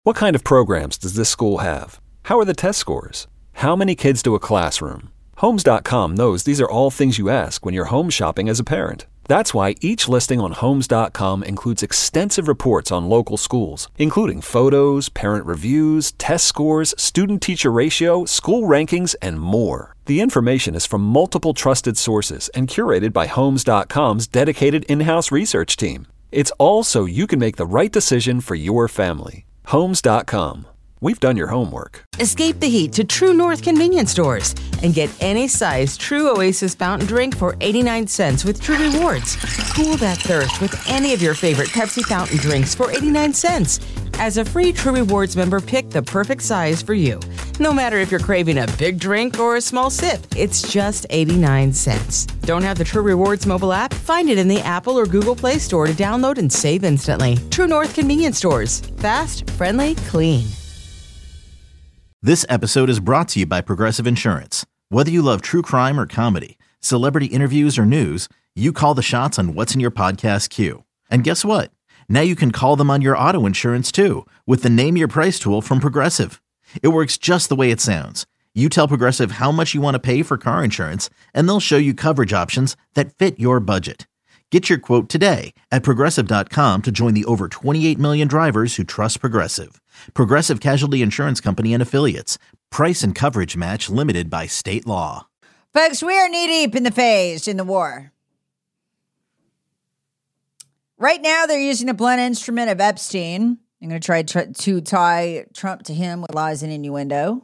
What kind of programs does this school have? How are the test scores? How many kids do a classroom? Homes.com knows these are all things you ask when you're home shopping as a parent. That's why each listing on Homes.com includes extensive reports on local schools, including photos, parent reviews, test scores, student-teacher ratio, school rankings, and more. The information is from multiple trusted sources and curated by Homes.com's dedicated in-house research team. It's all so you can make the right decision for your family. Homes.com. We've done your homework. Escape the heat to True North convenience stores and get any size True Oasis fountain drink for 89 cents with True Rewards. Cool that thirst with any of your favorite Pepsi fountain drinks for 89 cents. As a free True Rewards member, pick the perfect size for you. No matter if you're craving a big drink or a small sip, it's just 89 cents. Don't have the True Rewards mobile app? Find it in the Apple or Google Play Store to download and save instantly. True North convenience stores. Fast, friendly, clean. This episode is brought to you by Progressive Insurance. Whether you love true crime or comedy, celebrity interviews or news, you call the shots on what's in your podcast queue. And guess what? Now you can call them on your auto insurance too with the Name Your Price tool from Progressive. It works just the way it sounds. You tell Progressive how much you want to pay for car insurance, and they'll show you coverage options that fit your budget. Get your quote today at Progressive.com to join the over 28 million drivers who trust Progressive. Progressive Casualty Insurance Company and Affiliates. Price and coverage match limited by state law. Folks, we are knee-deep in the war. Right now, they're using a blunt instrument of Epstein. I'm going to try to tie Trump to him with lies and innuendo.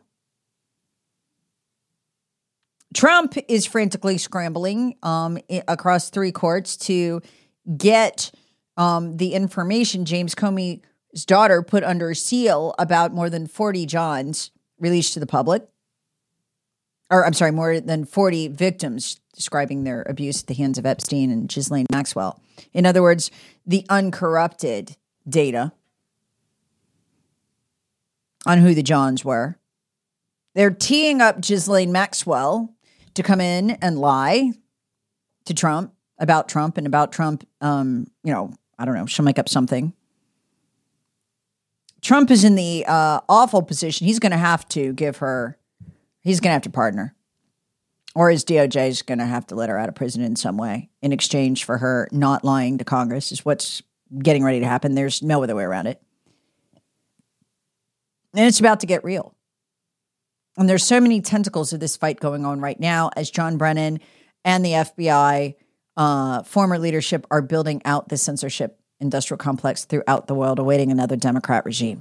Trump is frantically scrambling across three courts to get the information James Comey's daughter put under seal about more than 40 Johns released to the public. Or, I'm sorry, more than 40 victims describing their abuse at the hands of Epstein and Ghislaine Maxwell. In other words, the uncorrupted data on who the Johns were. They're teeing up Ghislaine Maxwell to come in and lie to Trump about Trump and about Trump. I don't know. She'll make up something. Trump is in the awful position. He's going to have to pardon her. Or his DOJ is going to have to let her out of prison in some way in exchange for her not lying to Congress is what's getting ready to happen. There's no other way around it. And it's about to get real. And there's so many tentacles of this fight going on right now as John Brennan and the FBI former leadership are building out the censorship industrial complex throughout the world, awaiting another Democrat regime.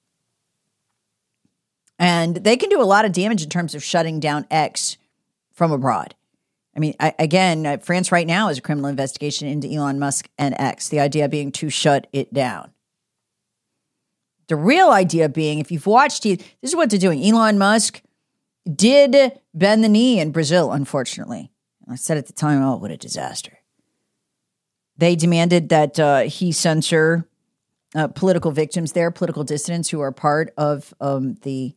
And they can do a lot of damage in terms of shutting down X from abroad. I mean, France right now is a criminal investigation into Elon Musk and X, the idea being to shut it down. The real idea being, if you've watched it, this is what they're doing. Elon Musk did bend the knee in Brazil, unfortunately. I said at the time, oh, what a disaster. They demanded that he censor political victims there, political dissidents who are part of the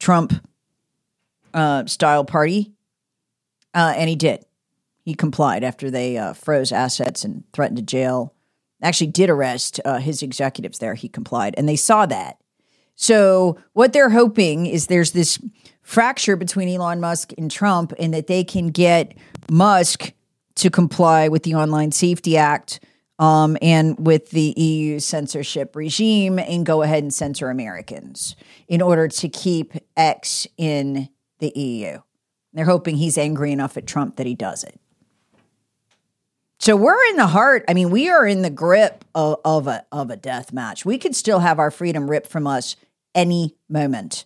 Trump-style party. And he did. He complied after they froze assets and threatened to jail. Actually did arrest his executives there. He complied. And they saw that. So what they're hoping is there's this fracture between Elon Musk and Trump and that they can get Musk to comply with the Online Safety Act and with the EU censorship regime and go ahead and censor Americans in order to keep X in the EU. They're hoping he's angry enough at Trump that he does it. So we're in the heart. I mean, we are in the grip of a death match. We could still have our freedom ripped from us any moment.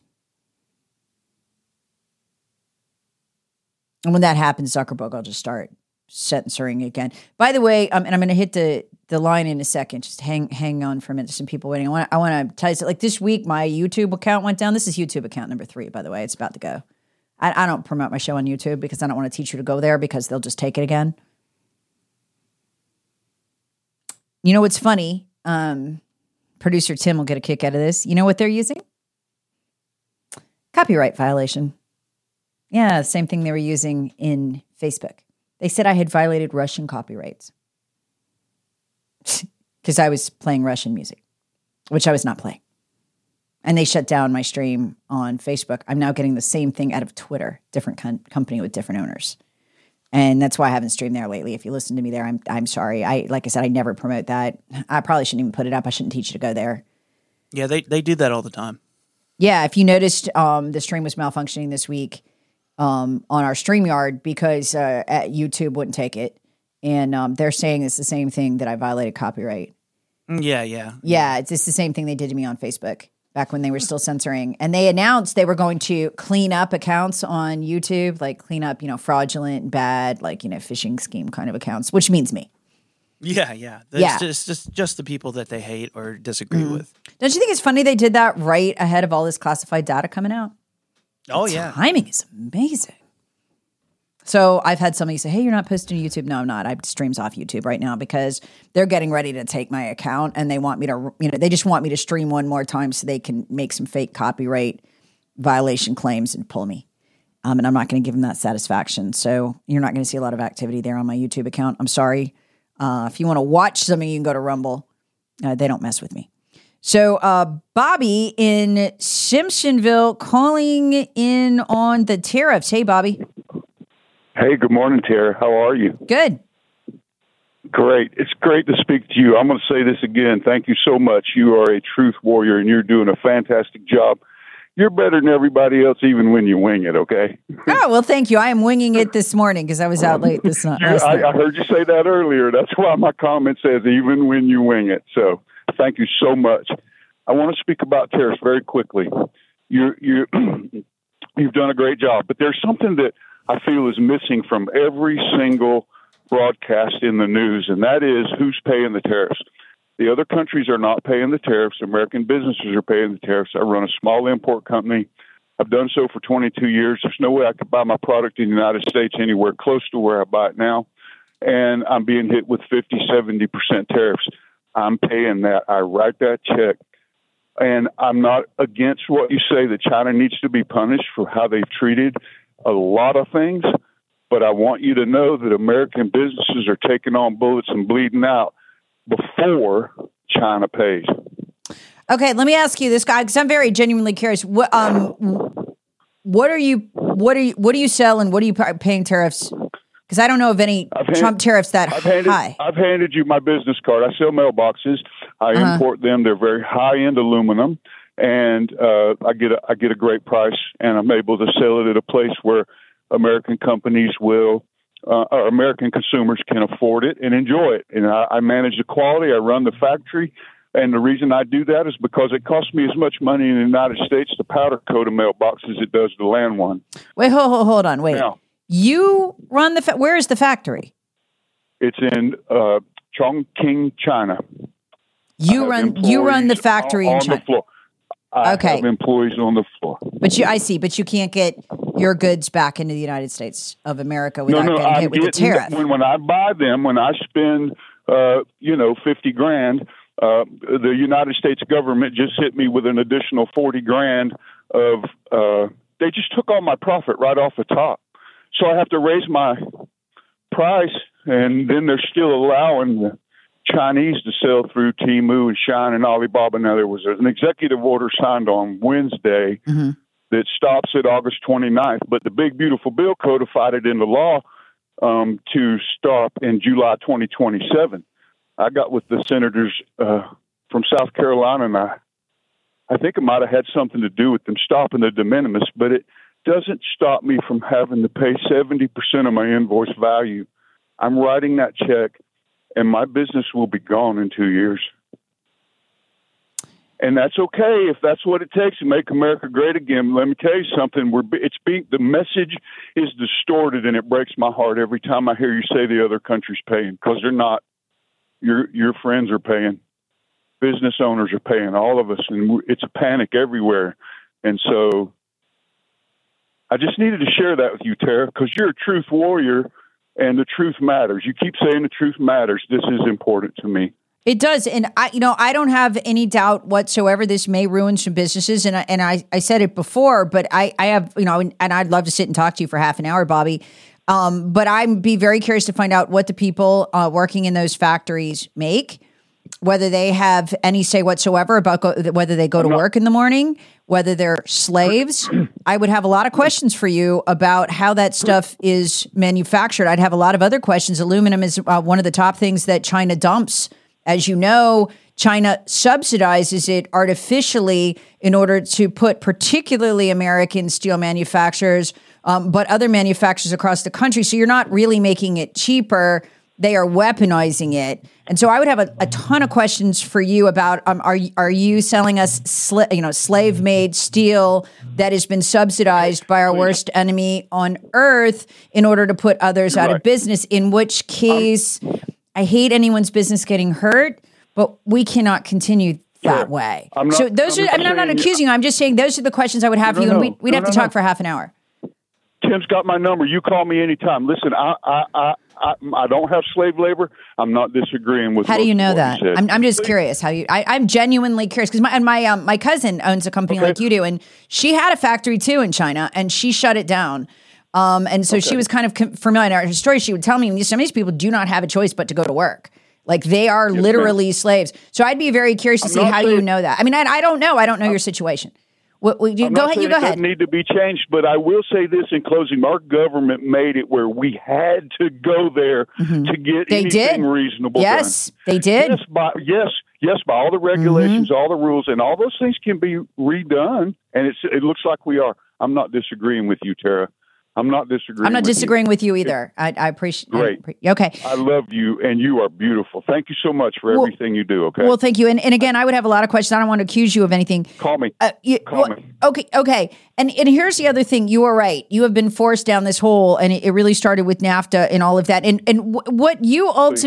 And when that happens, Zuckerberg will just start censoring again. By the way, and I'm going to hit the line in a second. Just hang on for a minute. There's some people waiting. I want to tell you, like this week, my YouTube account went down. This is YouTube account number 3, by the way. It's about to go. I don't promote my show on YouTube because I don't want to teach you to go there because they'll just take it again. You know what's funny? Producer Tim will get a kick out of this. You know what they're using? Copyright violation. Yeah, same thing they were using in Facebook. They said I had violated Russian copyrights because I was playing Russian music, which I was not playing. And they shut down my stream on Facebook. I'm now getting the same thing out of Twitter, different company with different owners. And that's why I haven't streamed there lately. If you listen to me there, I'm sorry. Like I said, I never promote that. I probably shouldn't even put it up. I shouldn't teach you to go there. Yeah, they do that all the time. Yeah, if you noticed, the stream was malfunctioning this week on our StreamYard because YouTube wouldn't take it. And they're saying it's the same thing that I violated copyright. Yeah. Yeah, it's just the same thing they did to me on Facebook back when they were still censoring. And they announced they were going to clean up accounts on YouTube, like clean up, fraudulent and bad, like, phishing scheme kind of accounts, which means me. Yeah. It's just the people that they hate or disagree with. Don't you think it's funny they did that right ahead of all this classified data coming out? Yeah. Timing is amazing. So I've had somebody say, hey, you're not posting to YouTube. No, I'm not. I have streams off YouTube right now because they're getting ready to take my account and they want me to, they just want me to stream one more time so they can make some fake copyright violation claims and pull me. And I'm not going to give them that satisfaction. So you're not going to see a lot of activity there on my YouTube account. I'm sorry. If you want to watch something, you can go to Rumble. They don't mess with me. So Bobby in Simpsonville calling in on the tariffs. Hey, Bobby. Hey, good morning, Tara. How are you? Good. Great. It's great to speak to you. I'm going to say this again. Thank you so much. You are a truth warrior, and you're doing a fantastic job. You're better than everybody else, even when you wing it, okay? Oh, well, thank you. I am winging it this morning because I was out late this night. I heard you say that earlier. That's why my comment says, even when you wing it. So thank you so much. I want to speak about tariffs very quickly. You've done a great job, but there's something that I feel is missing from every single broadcast in the news, and that is who's paying the tariffs. The other countries are not paying the tariffs. American businesses are paying the tariffs. I run a small import company. I've done so for 22 years. There's no way I could buy my product in the United States anywhere close to where I buy it now, and I'm being hit with 50, 70% tariffs. I'm paying that. I write that check. And I'm not against what you say that China needs to be punished for how they've treated a lot of things, but I want you to know that American businesses are taking on bullets and bleeding out before China pays. Okay, let me ask you this, guy, because I'm very genuinely curious. What do you sell and what are you paying tariffs? Because I don't know of any Trump tariffs that high. I've handed you my business card. I sell mailboxes. I import them. They're very high-end aluminum. And I get a great price, and I'm able to sell it at a place where American companies will, or American consumers can afford it and enjoy it. And I manage the quality. I run the factory, and the reason I do that is because it costs me as much money in the United States to powder coat a mailbox as it does to land one. Wait, hold on, wait. Now, you run where is the factory? It's in Chongqing, China. You run the factory in China. The floor. I have employees on the floor. But you can't get your goods back into the United States of America without getting hit with the tariff. When I buy them, when I spend, $50,000, the United States government just hit me with an additional $40,000 of, they just took all my profit right off the top. So I have to raise my price, and then they're still allowing the Chinese to sell through Temu and Shine and Alibaba. Now, there was an executive order signed on Wednesday that stops at August 29th, but the big, beautiful bill codified it into law to stop in July 2027. I got with the senators from South Carolina, and I think it might have had something to do with them stopping the de minimis, but it doesn't stop me from having to pay 70% of my invoice value. I'm writing that check, and my business will be gone in 2 years. And that's okay if that's what it takes to make America great again. Let me tell you something. The message is distorted, and it breaks my heart every time I hear you say the other country's paying, because they're not. Your friends are paying. Business owners are paying. All of us, and it's a panic everywhere. And so I just needed to share that with you, Tara, because you're a truth warrior, and the truth matters. You keep saying the truth matters. This is important to me. It does. And I don't have any doubt whatsoever this may ruin some businesses. And I said it before, but I have, and I'd love to sit and talk to you for half an hour, Bobby. But I'd be very curious to find out what the people working in those factories make. whether they have any say whatsoever about whether they go to work in the morning, whether they're slaves. I would have a lot of questions for you about how that stuff is manufactured. I'd have a lot of other questions. Aluminum is one of the top things that China dumps. As you know, China subsidizes it artificially in order to put particularly American steel manufacturers, but other manufacturers across the country. So you're not really making it cheaper. They are weaponizing it. And so I would have a ton of questions for you about, are you selling us slave-made steel that has been subsidized by our worst enemy on earth in order to put others out of business, in which case I hate anyone's business getting hurt, but we cannot continue that way. I'm not accusing you. I'm just saying those are the questions I would have for you, and we'd have to talk for half an hour. Tim's got my number. You call me anytime. Listen, I don't have slave labor. I'm not disagreeing with. How do you know that? I'm just curious. I'm genuinely curious because my cousin owns a company like you do, and she had a factory too in China, and she shut it down. And so she was kind of familiar. In her story, she would tell me some of these people do not have a choice but to go to work. Like they are literally slaves. So I'd be very curious to see how you know that. I mean, I don't know. I don't know your situation. Go ahead. You go ahead. It doesn't need to be changed, but I will say this in closing: our government made it where we had to go there to get anything reasonable. Yes, they did. Yes, by all the regulations, all the rules, and all those things can be redone. And it looks like we are. I'm not disagreeing with you, Tara. I'm not disagreeing with you either. I appreciate. Great. Okay. I love you, and you are beautiful. Thank you so much for everything you do. Okay. Well, thank you. And again, I would have a lot of questions. I don't want to accuse you of anything. Call me. Call me. Okay. And here's the other thing. You are right. You have been forced down this hole, and it really started with NAFTA and all of that. And what you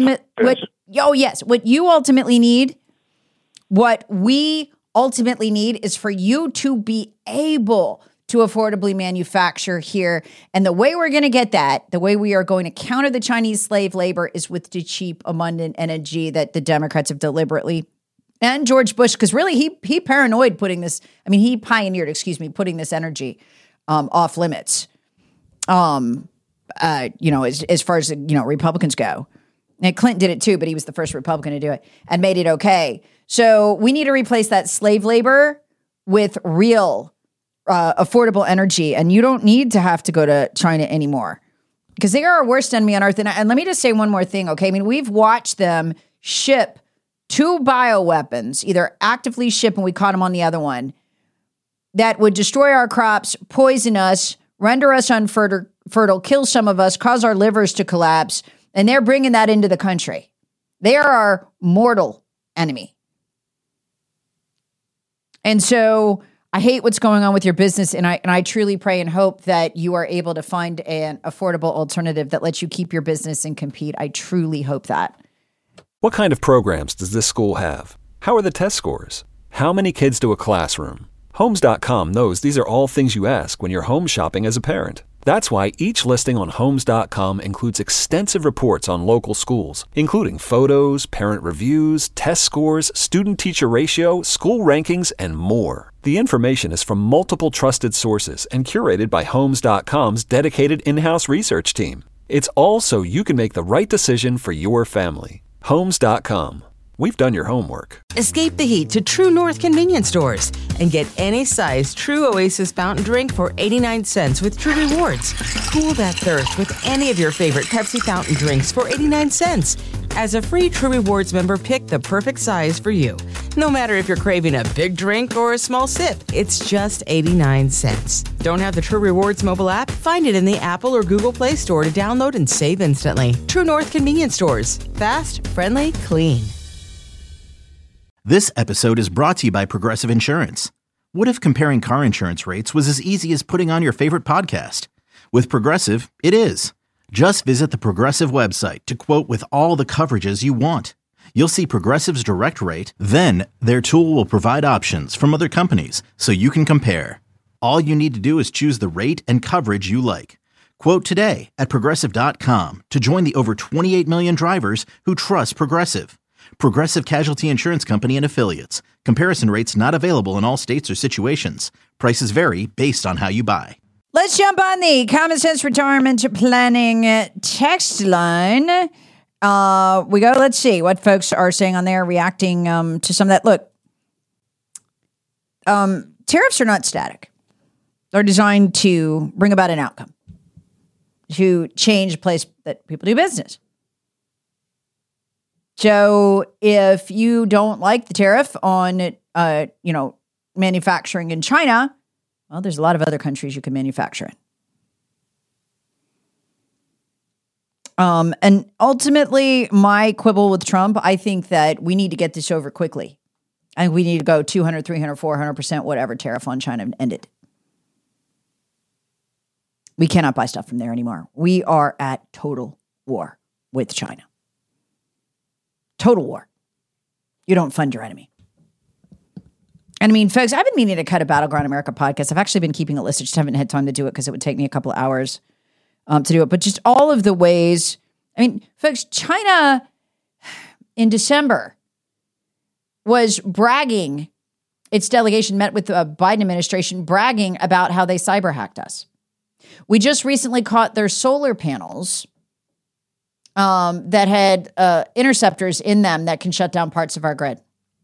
what you ultimately need, what we ultimately need, is for you to be able to affordably manufacture here. And the way we're going to get that, the way we are going to counter the Chinese slave labor, is with the cheap, abundant energy that the Democrats have deliberately, and George Bush, because really he pioneered putting this putting this energy off limits. As far as Republicans go. And Clinton did it too, but he was the first Republican to do it and made it okay. So we need to replace that slave labor with real affordable energy, and you don't need to have to go to China anymore because they are our worst enemy on earth. And let me just say one more thing, okay? I mean, we've watched them ship 2 bioweapons, either actively ship, and we caught them on the other one, that would destroy our crops, poison us, render us unfertile, kill some of us, cause our livers to collapse, and they're bringing that into the country. They are our mortal enemy. And so I hate what's going on with your business, and I truly pray and hope that you are able to find an affordable alternative that lets you keep your business and compete. I truly hope that. What kind of programs does this school have? How are the test scores? How many kids do a classroom? Homes.com knows these are all things you ask when you're home shopping as a parent. That's why each listing on Homes.com includes extensive reports on local schools, including photos, parent reviews, test scores, student-teacher ratio, school rankings, and more. The information is from multiple trusted sources and curated by Homes.com's dedicated in-house research team. It's all so you can make the right decision for your family. Homes.com. We've done your homework. Escape the heat to True North convenience stores and get any size True Oasis fountain drink for 89 cents with True Rewards. Cool that thirst with any of your favorite Pepsi fountain drinks for 89 cents. As a free True Rewards member, pick the perfect size for you. No matter if you're craving a big drink or a small sip, it's just 89 cents. Don't have the True Rewards mobile app? Find it in the Apple or Google Play Store to download and save instantly. True North convenience stores. Fast, friendly, clean. This episode is brought to you by Progressive Insurance. What if comparing car insurance rates was as easy as putting on your favorite podcast? With Progressive, it is. Just visit the Progressive website to quote with all the coverages you want. You'll see Progressive's direct rate, then their tool will provide options from other companies so you can compare. All you need to do is choose the rate and coverage you like. Quote today at Progressive.com to join the over 28 million drivers who trust Progressive. Progressive Casualty Insurance Company and Affiliates. Comparison rates not available in all states or situations. Prices vary based on how you buy. Let's jump on the Common Sense Retirement Planning text line. We go. Let's see what folks are saying on there, reacting to some of that. Look, tariffs are not static. They're designed to bring about an outcome, to change the place that people do business. So if you don't like the tariff on, manufacturing in China, well, there's a lot of other countries you can manufacture in. And ultimately, my quibble with Trump, I think that we need to get this over quickly. I think we need to go 200, 300, 400%, whatever tariff on China and end it. We cannot buy stuff from there anymore. We are at total war with China. Total war. You don't fund your enemy. And I mean, folks, I've been meaning to cut a Battleground America podcast. I've actually been keeping a list. I just haven't had time to do it because it would take me a couple of hours to do it. But just all of the ways, I mean, folks, China in December was bragging, its delegation met with the Biden administration, bragging about how they cyber hacked us. We just recently caught their solar panels that had interceptors in them that can shut down parts of our grid.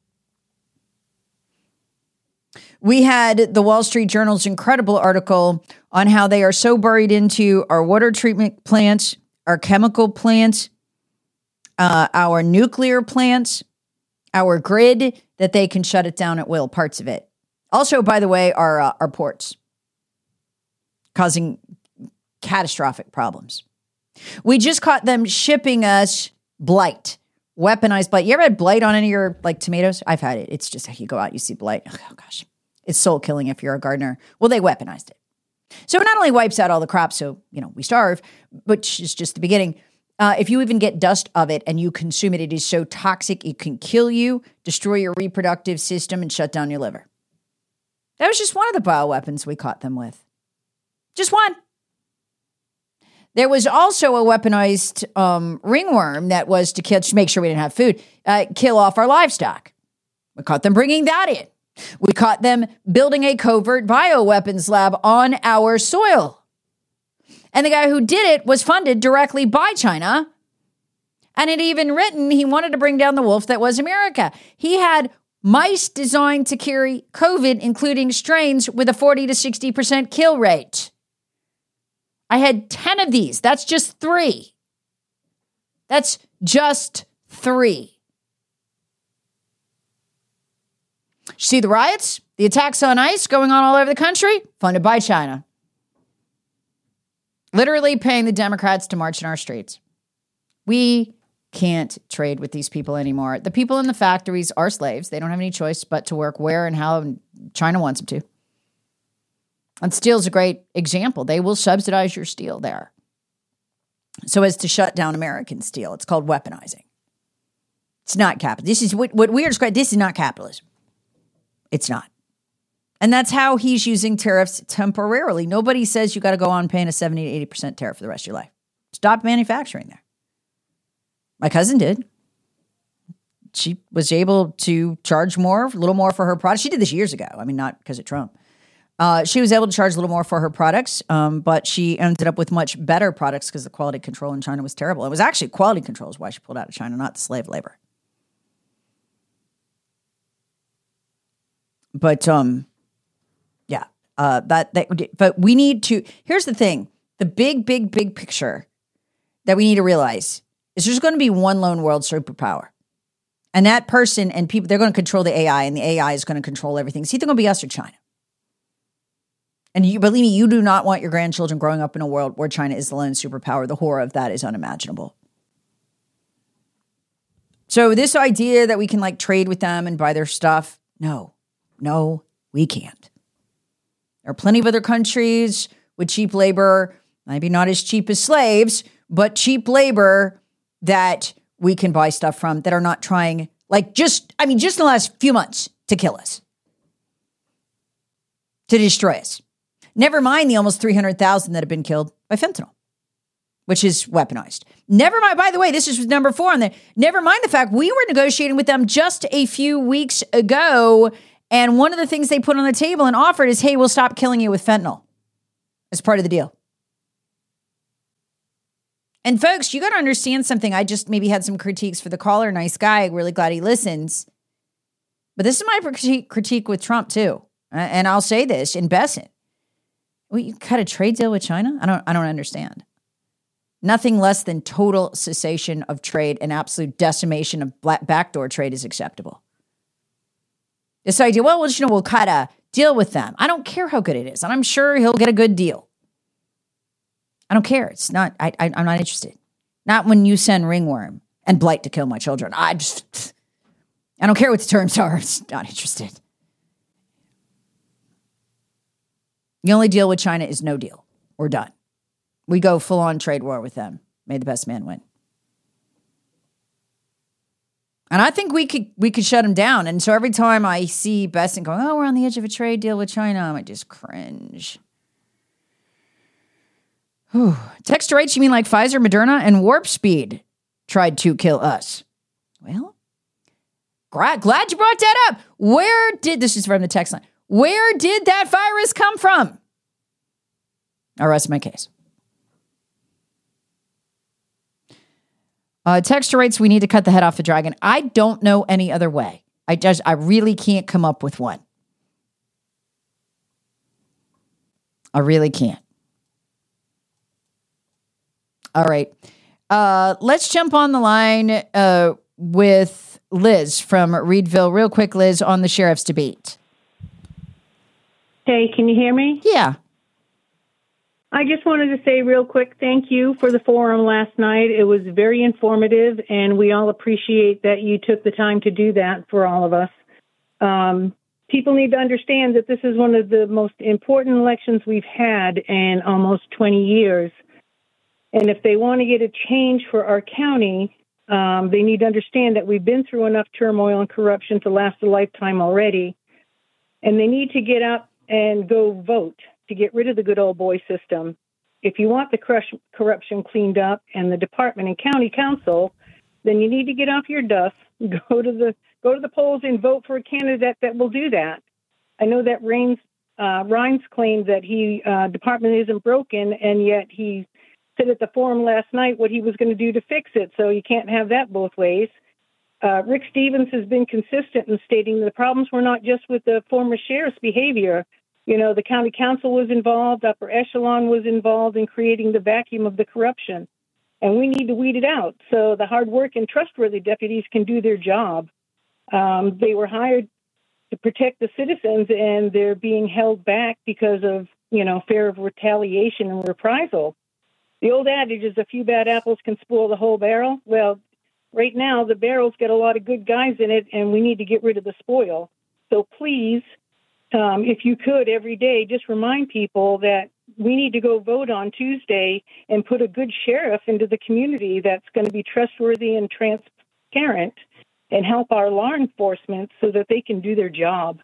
We had the Wall Street Journal's incredible article on how they are so buried into our water treatment plants, our chemical plants, our nuclear plants, our grid, that they can shut it down at will, parts of it. Also, by the way, our ports, causing catastrophic problems. We just caught them shipping us blight, weaponized blight. You ever had blight on any of your tomatoes? I've had it. It's just you go out, you see blight. Oh gosh, it's soul killing if you're a gardener. Well, they weaponized it. So it not only wipes out all the crops, so we starve, but it's just the beginning. If you even get dust of it and you consume it, it is so toxic it can kill you, destroy your reproductive system, and shut down your liver. That was just one of the bioweapons we caught them with. Just one. There was also a weaponized ringworm that was to kill, to make sure we didn't have food, kill off our livestock. We caught them bringing that in. We caught them building a covert bioweapons lab on our soil. And the guy who did it was funded directly by China. And it even written he wanted to bring down the wolf that was America. He had mice designed to carry COVID, including strains with a 40 to 60% kill rate. I had 10 of these. That's just 3. That's just 3. See the riots, the attacks on ICE going on all over the country? Funded by China. Literally paying the Democrats to march in our streets. We can't trade with these people anymore. The people in the factories are slaves. They don't have any choice but to work where and how China wants them to. And steel's a great example. They will subsidize your steel there so as to shut down American steel. It's called weaponizing. It's not capitalism. This is what we are describing. This is not capitalism. It's not. And that's how he's using tariffs temporarily. Nobody says you got to go on paying a 70 to 80% tariff for the rest of your life. Stop manufacturing there. My cousin did. She was able to charge more, a little more for her products. She did this years ago. I mean, not because of Trump. She was able to charge a little more for her products, but she ended up with much better products because the quality control in China was terrible. It was actually quality control is why she pulled out of China, not the slave labor. But but we need to. Here's the thing: the big picture that we need to realize is there's going to be one lone world superpower, and that person and people, they're going to control the AI, and the AI is going to control everything. It's either going to be us or China. And you believe me, you do not want your grandchildren growing up in a world where China is the lone superpower. The horror of that is unimaginable. So this idea that we can trade with them and buy their stuff, no, we can't. There are plenty of other countries with cheap labor, maybe not as cheap as slaves, but cheap labor that we can buy stuff from that are not trying, just in the last few months to kill us, to destroy us. Never mind the almost 300,000 that have been killed by fentanyl, which is weaponized. Never mind, by the way, this is number 4 on there. Never mind the fact we were negotiating with them just a few weeks ago, and one of the things they put on the table and offered is, hey, we'll stop killing you with fentanyl as part of the deal. And folks, you got to understand something. I just maybe had some critiques for the caller. Nice guy. Really glad he listens. But this is my critique with Trump too. And I'll say this in Besson. We cut a trade deal with China? I don't understand. Nothing less than total cessation of trade and absolute decimation of backdoor trade is acceptable. This idea, we'll cut a deal with them. I don't care how good it is. And I'm sure he'll get a good deal. I don't care. It's not, I'm not interested. Not when you send ringworm and blight to kill my children. I don't care what the terms are. I'm not interested. The only deal with China is no deal. We're done. We go full on trade war with them. May the best man win. And I think we could shut them down. And so every time I see Besson going, we're on the edge of a trade deal with China, I might just cringe. Whew. Text to Rach, you mean like Pfizer, Moderna, and Warp Speed tried to kill us? Well, glad you brought that up. This is from the text line. Where did that virus come from? I'll rest my case. Texture rates, we need to cut the head off the dragon. I don't know any other way. I really can't come up with one. I really can't. All right. Let's jump on the line with Liz from Reedville. Real quick, Liz, on the sheriff's debate. Hey, can you hear me? Yeah. I just wanted to say real quick, thank you for the forum last night. It was very informative, and we all appreciate that you took the time to do that for all of us. People need to understand that this is one of the most important elections we've had in almost 20 years. And if they want to get a change for our county, they need to understand that we've been through enough turmoil and corruption to last a lifetime already. And they need to get up and go vote to get rid of the good old boy system. If you want the corruption cleaned up and the department and county council, then you need to get off your duff, go to the polls and vote for a candidate that will do that. I know that Rines claimed that department isn't broken, and yet he said at the forum last night what he was going to do to fix it. So you can't have that both ways. Rick Stevens has been consistent in stating the problems were not just with the former sheriff's behavior. You know, the county council was involved, upper echelon was involved in creating the vacuum of the corruption. And we need to weed it out so the hard work and trustworthy deputies can do their job. They were hired to protect the citizens, and they're being held back because of, fear of retaliation and reprisal. The old adage is a few bad apples can spoil the whole barrel. Well, right now, the barrel's got a lot of good guys in it, and we need to get rid of the spoil. So please, if you could, every day, just remind people that we need to go vote on Tuesday and put a good sheriff into the community that's going to be trustworthy and transparent and help our law enforcement so that they can do their job.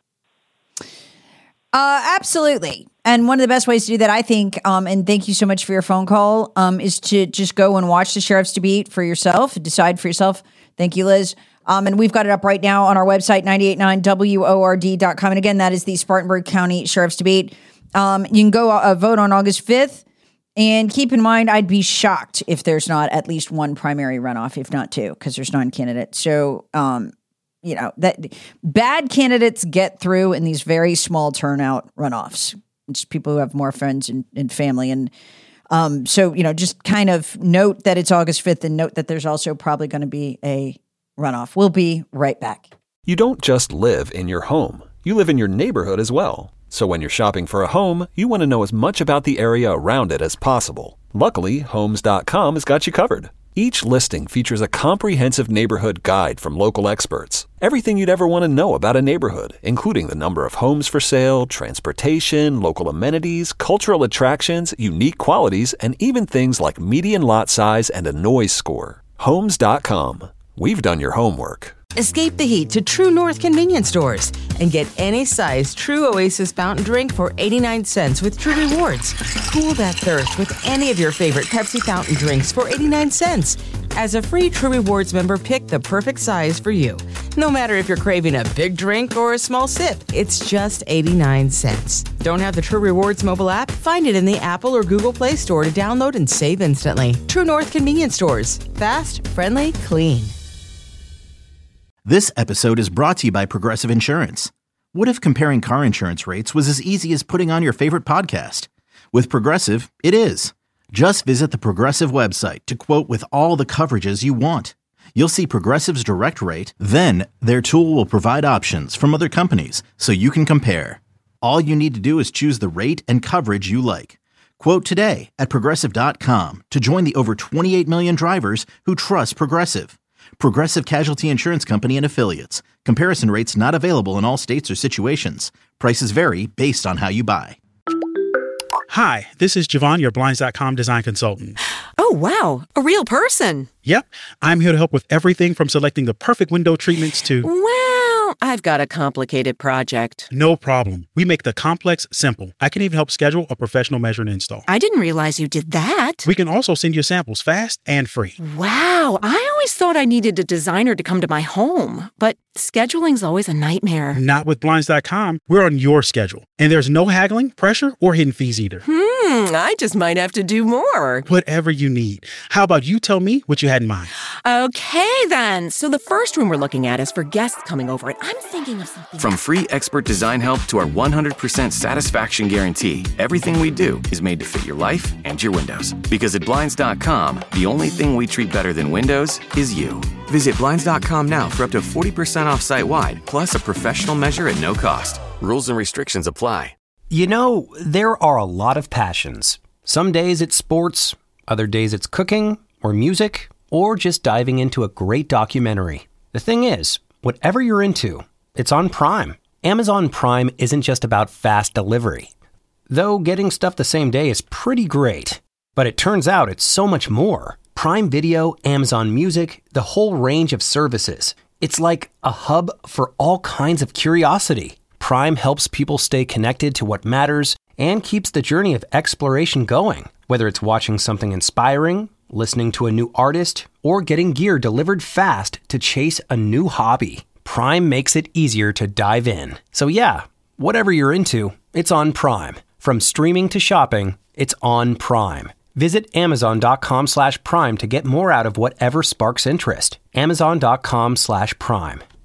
Absolutely. And one of the best ways to do that, I think, and thank you so much for your phone call, is to just go and watch the sheriff's debate for yourself, decide for yourself. Thank you, Liz. And we've got it up right now on our website, 989WORD.com. And again, that is the Spartanburg County Sheriff's Debate. You can go vote on August 5th. And keep in mind, I'd be shocked if there's not at least one primary runoff, if not two, because there's 9 candidates. So, that bad candidates get through in these very small turnout runoffs. It's people who have more friends and family. And so, just kind of note that it's August 5th and note that there's also probably going to be a runoff. We'll be right back. You don't just live in your home. You live in your neighborhood as well. So when you're shopping for a home, you want to know as much about the area around it as possible. Luckily, Homes.com has got you covered. Each listing features a comprehensive neighborhood guide from local experts. Everything you'd ever want to know about a neighborhood, including the number of homes for sale, transportation, local amenities, cultural attractions, unique qualities, and even things like median lot size and a noise score. Homes.com. We've done your homework. Escape the heat to True North convenience stores and get any size True Oasis fountain drink for 89 cents with True Rewards. Cool that thirst with any of your favorite Pepsi fountain drinks for 89 cents. As a free True Rewards member, pick the perfect size for you. No matter if you're craving a big drink or a small sip, it's just 89 cents. Don't have the True Rewards mobile app? Find it in the Apple or Google Play Store to download and save instantly. True North Convenience Stores. Fast, friendly, clean. This episode is brought to you by Progressive Insurance. What if comparing car insurance rates was as easy as putting on your favorite podcast? With Progressive, it is. Just visit the Progressive website to quote with all the coverages you want. You'll see Progressive's direct rate, then their tool will provide options from other companies so you can compare. All you need to do is choose the rate and coverage you like. Quote today at Progressive.com to join the over 28 million drivers who trust Progressive. Progressive Casualty Insurance Company and Affiliates. Comparison rates not available in all states or situations. Prices vary based on how you buy. Hi, this is Javon, your Blinds.com design consultant. Oh, wow. A real person. Yep. I'm here to help with everything from selecting the perfect window treatments to... Well, I've got a complicated project. No problem. We make the complex simple. I can even help schedule a professional measure and install. I didn't realize you did that. We can also send you samples fast and free. Wow. I always thought I needed a designer to come to my home, but scheduling's always a nightmare. Not with Blinds.com. We're on your schedule. And there's no haggling, pressure, or hidden fees either. I just might have to do more. Whatever you need. How about you tell me what you had in mind? Okay, then. So the first room we're looking at is for guests coming over, and I'm thinking of something. From free expert design help to our 100% satisfaction guarantee, everything we do is made to fit your life and your windows. Because at Blinds.com, the only thing we treat better than windows is you. Visit Blinds.com now for up to 40% off site-wide, plus a professional measure at no cost. Rules and restrictions apply. You know, there are a lot of passions. Some days it's sports, other days it's cooking, or music, or just diving into a great documentary. The thing is, whatever you're into, it's on Prime. Amazon Prime isn't just about fast delivery. Though getting stuff the same day is pretty great. But it turns out it's so much more. Prime Video, Amazon Music, the whole range of services. It's like a hub for all kinds of curiosity. Prime helps people stay connected to what matters and keeps the journey of exploration going. Whether it's watching something inspiring, listening to a new artist, or getting gear delivered fast to chase a new hobby, Prime makes it easier to dive in. So yeah, whatever you're into, it's on Prime. From streaming to shopping, it's on Prime. Visit Amazon.com/Prime to get more out of whatever sparks interest. Amazon.com/Prime.